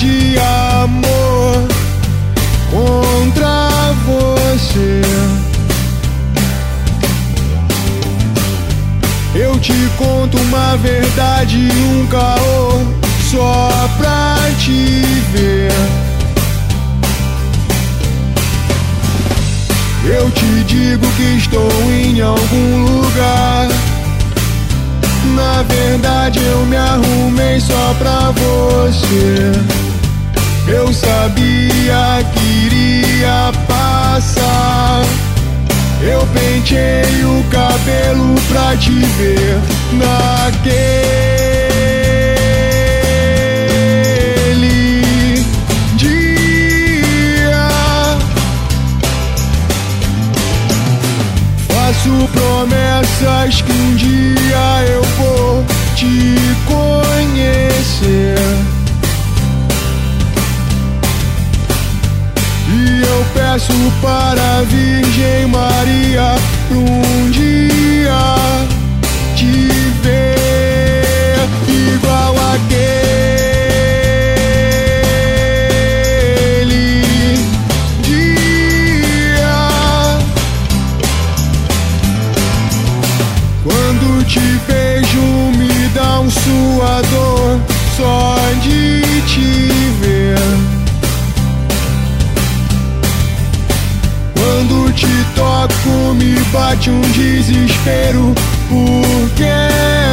de amor contra você. Eu te conto uma verdade, um caô, só pra te ver. Eu te digo que estou em algum lugar. Na verdade eu me arrumei só pra você. Eu sabia que iria passar. Eu pentei o cabelo pra te ver naquele dia. Faço promessas que um dia eu vou te conhecer. E eu peço para a Virgem Maria pra um dia te ver igual aquele dia. Quando te vejo me dá um suador só de te ver. Quando te toco me bate um desespero, porque